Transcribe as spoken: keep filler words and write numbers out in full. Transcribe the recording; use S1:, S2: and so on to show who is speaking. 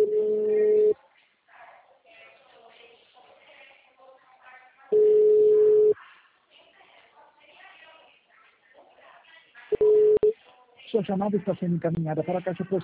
S1: Sua chamada está sendo encaminhada para a caixa postal